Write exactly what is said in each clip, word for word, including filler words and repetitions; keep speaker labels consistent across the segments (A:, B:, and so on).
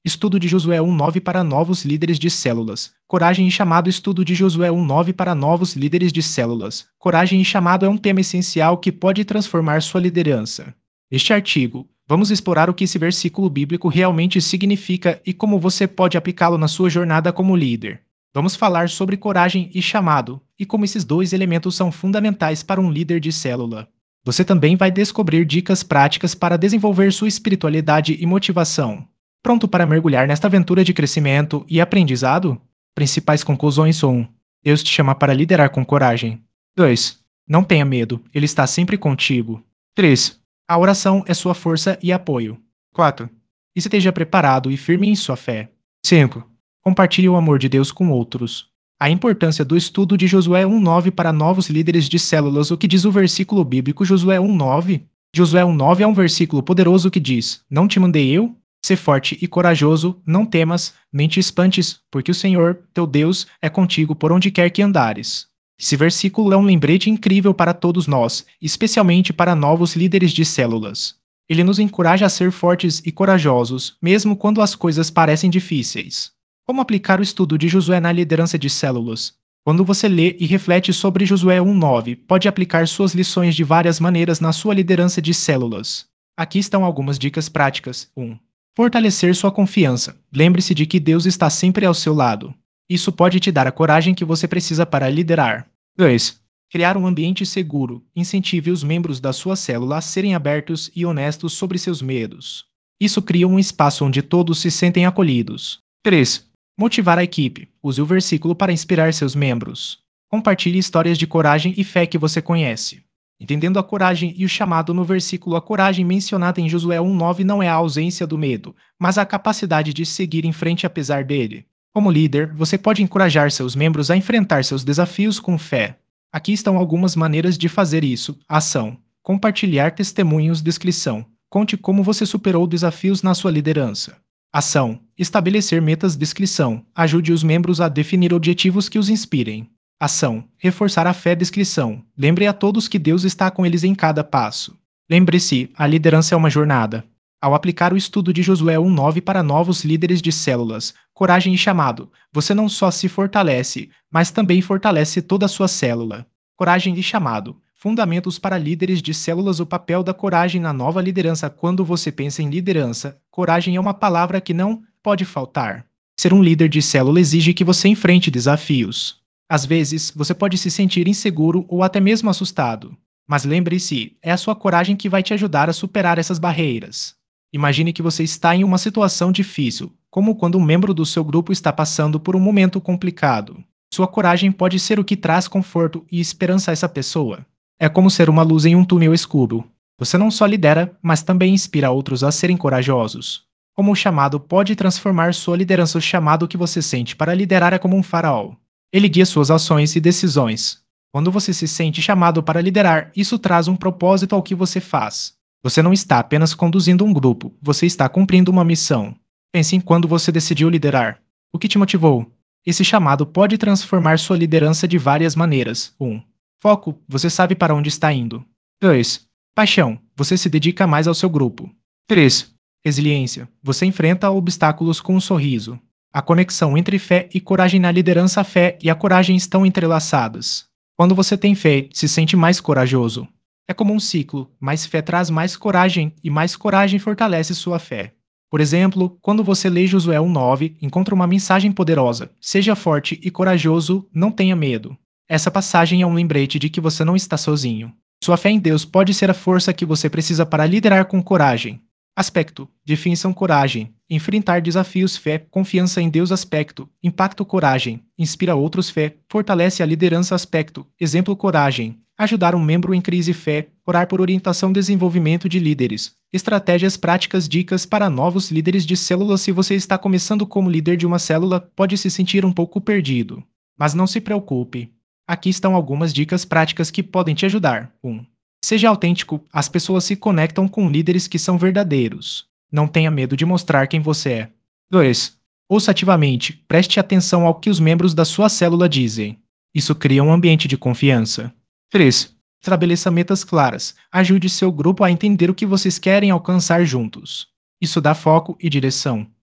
A: Estudo de Josué um nove para novos líderes de células. Coragem e chamado. Estudo de Josué um nove para novos líderes de células. Coragem e chamado é um tema essencial que pode transformar sua liderança. Neste artigo, vamos explorar o que esse versículo bíblico realmente significa e como você pode aplicá-lo na sua jornada como líder. Vamos falar sobre coragem e chamado, e como esses dois elementos são fundamentais para um líder de célula. Você também vai descobrir dicas práticas para desenvolver sua espiritualidade e motivação. Pronto para mergulhar nesta aventura de crescimento e aprendizado? Principais conclusões são: um. Deus te chama para liderar com coragem. dois. Não tenha medo, Ele está sempre contigo. três. A oração é sua força e apoio. quatro. Esteja preparado e firme em sua fé. cinco. Compartilhe o amor de Deus com outros. A importância do estudo de Josué um nove para novos líderes de células. O que diz o versículo bíblico Josué um nove? Josué um nove é um versículo poderoso que diz: Não te mandei eu? Sê forte e corajoso, não temas, nem te espantes, porque o Senhor, teu Deus, é contigo por onde quer que andares. Esse versículo é um lembrete incrível para todos nós, especialmente para novos líderes de células. Ele nos encoraja a ser fortes e corajosos, mesmo quando as coisas parecem difíceis. Como aplicar o estudo de Josué na liderança de células? Quando você lê e reflete sobre Josué um nove, pode aplicar suas lições de várias maneiras na sua liderança de células. Aqui estão algumas dicas práticas. um. Fortalecer sua confiança. Lembre-se de que Deus está sempre ao seu lado. Isso pode te dar a coragem que você precisa para liderar. dois. Criar um ambiente seguro. Incentive os membros da sua célula a serem abertos e honestos sobre seus medos. Isso cria um espaço onde todos se sentem acolhidos. três. Motivar a equipe. Use o versículo para inspirar seus membros. Compartilhe histórias de coragem e fé que você conhece. Entendendo a coragem e o chamado no versículo, a coragem mencionada em Josué um nove não é a ausência do medo, mas a capacidade de seguir em frente apesar dele. Como líder, você pode encorajar seus membros a enfrentar seus desafios com fé. Aqui estão algumas maneiras de fazer isso. Ação. Compartilhar testemunhos. Descrição. Conte como você superou desafios na sua liderança. Ação. Estabelecer metas. Descrição. Ajude os membros a definir objetivos que os inspirem. Ação. Reforçar a fé. Descrição. Lembre a todos que Deus está com eles em cada passo. Lembre-se, a liderança é uma jornada. Ao aplicar o estudo de Josué um nove para novos líderes de células, coragem e chamado, você não só se fortalece, mas também fortalece toda a sua célula. Coragem e chamado. Fundamentos para líderes de células. O papel da coragem na nova liderança. Quando você pensa em liderança, coragem é uma palavra que não pode faltar. Ser um líder de célula exige que você enfrente desafios. Às vezes, você pode se sentir inseguro ou até mesmo assustado. Mas lembre-se, é a sua coragem que vai te ajudar a superar essas barreiras. Imagine que você está em uma situação difícil, como quando um membro do seu grupo está passando por um momento complicado. Sua coragem pode ser o que traz conforto e esperança a essa pessoa. É como ser uma luz em um túnel escuro. Você não só lidera, mas também inspira outros a serem corajosos. Como o chamado pode transformar sua liderança? O chamado que você sente para liderar é como um farol. Ele guia suas ações e decisões. Quando você se sente chamado para liderar, isso traz um propósito ao que você faz. Você não está apenas conduzindo um grupo, você está cumprindo uma missão. Pense em quando você decidiu liderar. O que te motivou? Esse chamado pode transformar sua liderança de várias maneiras. um. Foco, você sabe para onde está indo. dois. Paixão, você se dedica mais ao seu grupo. três. Resiliência, você enfrenta obstáculos com um sorriso. A conexão entre fé e coragem na liderança. A fé e a coragem estão entrelaçadas. Quando você tem fé, se sente mais corajoso. É como um ciclo, mais fé traz mais coragem e mais coragem fortalece sua fé. Por exemplo, quando você lê Josué um nove, encontra uma mensagem poderosa: seja forte e corajoso, não tenha medo. Essa passagem é um lembrete de que você não está sozinho. Sua fé em Deus pode ser a força que você precisa para liderar com coragem. Aspecto. Definição. Coragem. Enfrentar desafios. Fé. Confiança em Deus. Aspecto. Impacto. Coragem. Inspira outros. Fé. Fortalece a liderança. Aspecto. Exemplo. Coragem. Ajudar um membro em crise. Fé. Orar por orientação. Desenvolvimento de líderes. Estratégias práticas. Dicas para novos líderes de célula. Se você está começando como líder de uma célula, pode se sentir um pouco perdido. Mas não se preocupe. Aqui estão algumas dicas práticas que podem te ajudar. um. Seja autêntico, as pessoas se conectam com líderes que são verdadeiros. Não tenha medo de mostrar quem você é. dois. Ouça ativamente, preste atenção ao que os membros da sua célula dizem. Isso cria um ambiente de confiança. três. Estabeleça metas claras, ajude seu grupo a entender o que vocês querem alcançar juntos. Isso dá foco e direção.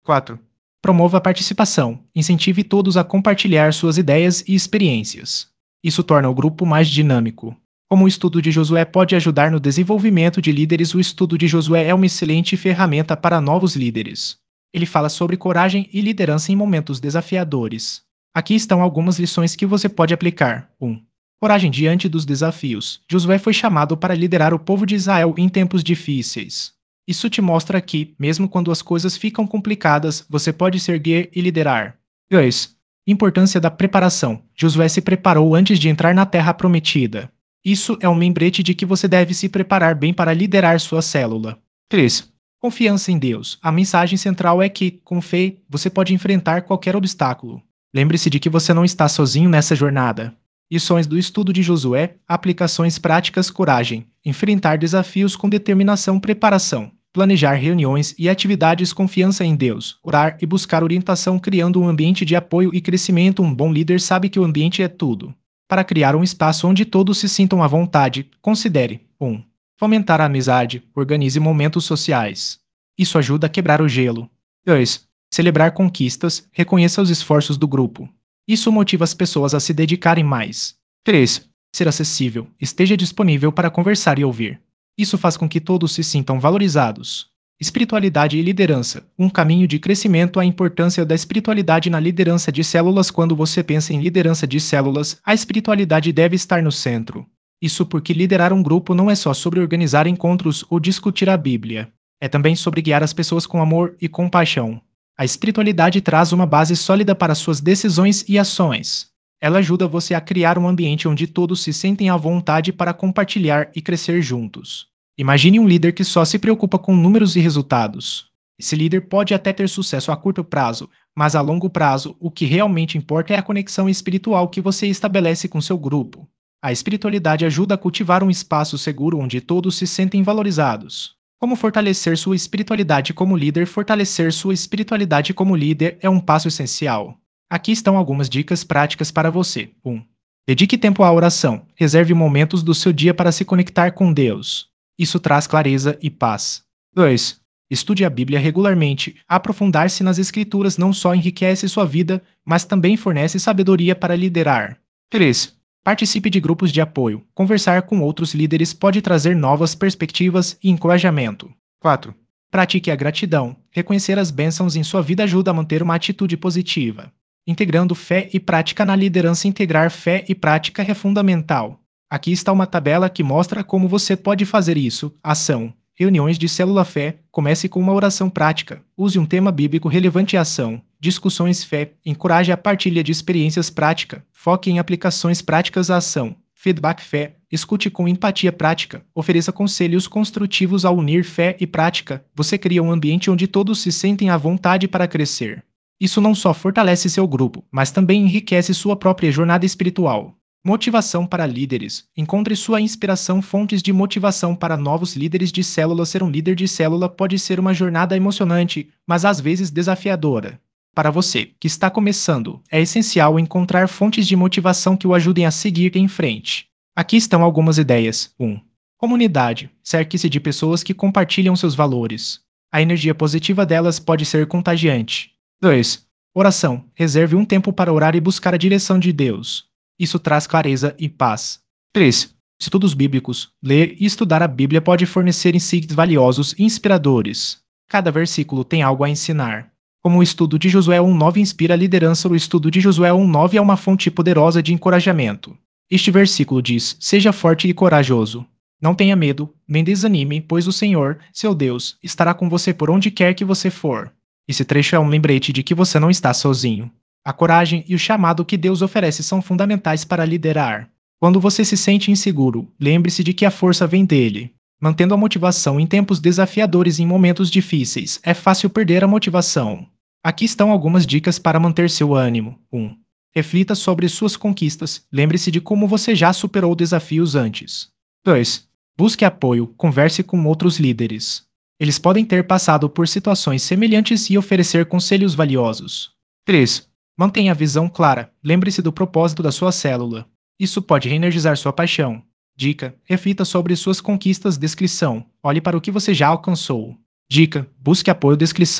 A: quatro. Promova a participação. Incentive todos a compartilhar suas ideias e experiências. Isso torna o grupo mais dinâmico. Como o estudo de Josué pode ajudar no desenvolvimento de líderes, o estudo de Josué é uma excelente ferramenta para novos líderes. Ele fala sobre coragem e liderança em momentos desafiadores. Aqui estão algumas lições que você pode aplicar. um. Coragem diante dos desafios. Josué foi chamado para liderar o povo de Israel em tempos difíceis. Isso te mostra que, mesmo quando as coisas ficam complicadas, você pode se erguer e liderar. dois. Importância da preparação. Josué se preparou antes de entrar na terra prometida. Isso é um lembrete de que você deve se preparar bem para liderar sua célula. três. Confiança em Deus. A mensagem central é que, com fé, você pode enfrentar qualquer obstáculo. Lembre-se de que você não está sozinho nessa jornada. Lições do estudo de Josué, aplicações práticas, coragem, enfrentar desafios com determinação, preparação, planejar reuniões e atividades, confiança em Deus, orar e buscar orientação, criando um ambiente de apoio e crescimento. Um bom líder sabe que o ambiente é tudo. Para criar um espaço onde todos se sintam à vontade, considere um. Fomentar a amizade, organize momentos sociais. Isso ajuda a quebrar o gelo. dois. Celebrar conquistas, reconheça os esforços do grupo. Isso motiva as pessoas a se dedicarem mais. três. Ser acessível, esteja disponível para conversar e ouvir. Isso faz com que todos se sintam valorizados. Espiritualidade e liderança, um caminho de crescimento. A importância da espiritualidade na liderança de células. Quando você pensa em liderança de células, a espiritualidade deve estar no centro. Isso porque liderar um grupo não é só sobre organizar encontros ou discutir a Bíblia. É também sobre guiar as pessoas com amor e compaixão. A espiritualidade traz uma base sólida para suas decisões e ações. Ela ajuda você a criar um ambiente onde todos se sentem à vontade para compartilhar e crescer juntos. Imagine um líder que só se preocupa com números e resultados. Esse líder pode até ter sucesso a curto prazo, mas a longo prazo, o que realmente importa é a conexão espiritual que você estabelece com seu grupo. A espiritualidade ajuda a cultivar um espaço seguro onde todos se sentem valorizados. Como fortalecer sua espiritualidade como líder? Fortalecer sua espiritualidade como líder é um passo essencial. Aqui estão algumas dicas práticas para você. um. Dedique tempo à oração. Reserve momentos do seu dia para se conectar com Deus. Isso traz clareza e paz. dois. Estude a Bíblia regularmente. Aprofundar-se nas Escrituras não só enriquece sua vida, mas também fornece sabedoria para liderar. três. Participe de grupos de apoio. Conversar com outros líderes pode trazer novas perspectivas e encorajamento. quatro. Pratique a gratidão. Reconhecer as bênçãos em sua vida ajuda a manter uma atitude positiva. Integrando fé e prática na liderança. Integrar fé e prática é fundamental. Aqui está uma tabela que mostra como você pode fazer isso. Ação. Reuniões de célula fé. Comece com uma oração prática. Use um tema bíblico relevante. Ação. Discussões fé. Encoraje a partilha de experiências prática. Foque em aplicações práticas à ação. Feedback fé. Escute com empatia prática. Ofereça conselhos construtivos. Ao unir fé e prática, você cria um ambiente onde todos se sentem à vontade para crescer. Isso não só fortalece seu grupo, mas também enriquece sua própria jornada espiritual. Motivação para líderes. Encontre sua inspiração. Fontes de motivação para novos líderes de célula. Ser um líder de célula pode ser uma jornada emocionante, mas às vezes desafiadora. Para você, que está começando, é essencial encontrar fontes de motivação que o ajudem a seguir em frente. Aqui estão algumas ideias. um. Comunidade. Cerque-se de pessoas que compartilham seus valores. A energia positiva delas pode ser contagiante. dois. Oração. Reserve um tempo para orar e buscar a direção de Deus. Isso traz clareza e paz. três. Estudos bíblicos. Ler e estudar a Bíblia pode fornecer insights valiosos e inspiradores. Cada versículo tem algo a ensinar. Como o estudo de Josué um nove inspira a liderança, o estudo de Josué um nove é uma fonte poderosa de encorajamento. Este versículo diz: seja forte e corajoso. Não tenha medo, nem desanime, pois o Senhor, seu Deus, estará com você por onde quer que você for. Esse trecho é um lembrete de que você não está sozinho. A coragem e o chamado que Deus oferece são fundamentais para liderar. Quando você se sente inseguro, lembre-se de que a força vem dele. Mantendo a motivação em tempos desafiadores e em momentos difíceis, é fácil perder a motivação. Aqui estão algumas dicas para manter seu ânimo. um. Reflita sobre suas conquistas. Lembre-se de como você já superou desafios antes. dois. Busque apoio. Converse com outros líderes. Eles podem ter passado por situações semelhantes e oferecer conselhos valiosos. três. Mantenha a visão clara. Lembre-se do propósito da sua célula. Isso pode reenergizar sua paixão. Dica: reflita sobre suas conquistas. Descrição: olhe para o que você já alcançou. Dica: busque apoio. Descrição: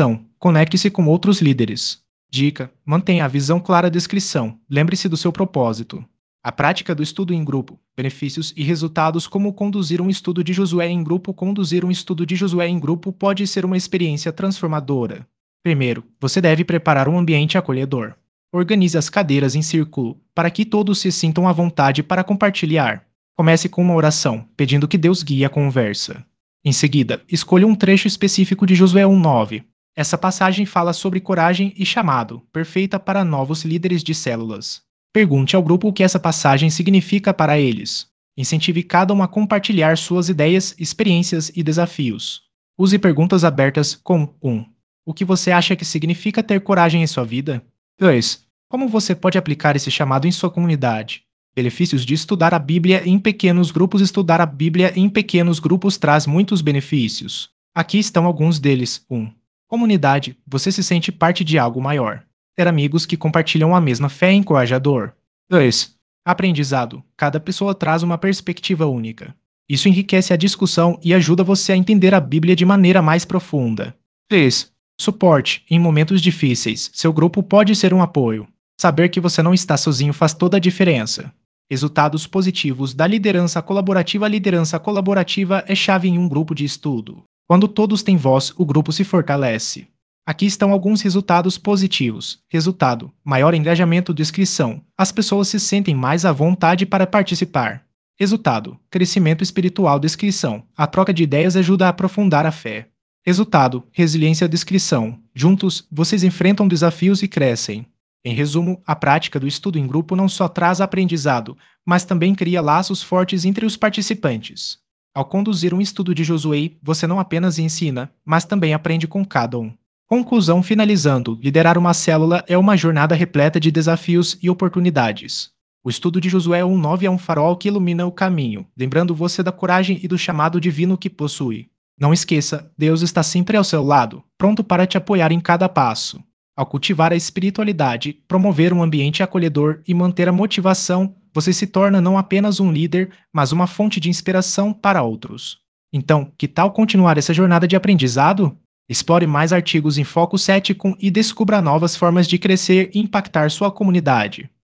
A: Conecte-se com outros líderes. Dica: mantenha a visão clara da descrição. Lembre-se do seu propósito. A prática do estudo em grupo. Benefícios e resultados. Como conduzir um estudo de Josué em grupo. Conduzir um estudo de Josué em grupo pode ser uma experiência transformadora. Primeiro, você deve preparar um ambiente acolhedor. Organize as cadeiras em círculo, para que todos se sintam à vontade para compartilhar. Comece com uma oração, pedindo que Deus guie a conversa. Em seguida, escolha um trecho específico de Josué um nove. Essa passagem fala sobre coragem e chamado, perfeita para novos líderes de células. Pergunte ao grupo o que essa passagem significa para eles. Incentive cada um a compartilhar suas ideias, experiências e desafios. Use perguntas abertas como um. O que você acha que significa ter coragem em sua vida? dois. Como você pode aplicar esse chamado em sua comunidade? Benefícios de estudar a Bíblia em pequenos grupos. Estudar a Bíblia em pequenos grupos traz muitos benefícios. Aqui estão alguns deles. um. Comunidade. Você se sente parte de algo maior. Ter amigos que compartilham a mesma fé é encorajador. dois. Aprendizado. Cada pessoa traz uma perspectiva única. Isso enriquece a discussão e ajuda você a entender a Bíblia de maneira mais profunda. três. Suporte. Em momentos difíceis, seu grupo pode ser um apoio. Saber que você não está sozinho faz toda a diferença. Resultados positivos da liderança colaborativa. A liderança colaborativa é chave em um grupo de estudo. Quando todos têm voz, o grupo se fortalece. Aqui estão alguns resultados positivos. Resultado: maior engajamento. Descrição: as pessoas se sentem mais à vontade para participar. Resultado: crescimento espiritual. Descrição: a troca de ideias ajuda a aprofundar a fé. Resultado: resiliência. Descrição: juntos, vocês enfrentam desafios e crescem. Em resumo, a prática do estudo em grupo não só traz aprendizado, mas também cria laços fortes entre os participantes. Ao conduzir um estudo de Josué, você não apenas ensina, mas também aprende com cada um. Conclusão. Finalizando, liderar uma célula é uma jornada repleta de desafios e oportunidades. O estudo de Josué um nove é um farol que ilumina o caminho, lembrando você da coragem e do chamado divino que possui. Não esqueça, Deus está sempre ao seu lado, pronto para te apoiar em cada passo. Ao cultivar a espiritualidade, promover um ambiente acolhedor e manter a motivação, você se torna não apenas um líder, mas uma fonte de inspiração para outros. Então, que tal continuar essa jornada de aprendizado? Explore mais artigos em foco cético e descubra novas formas de crescer e impactar sua comunidade.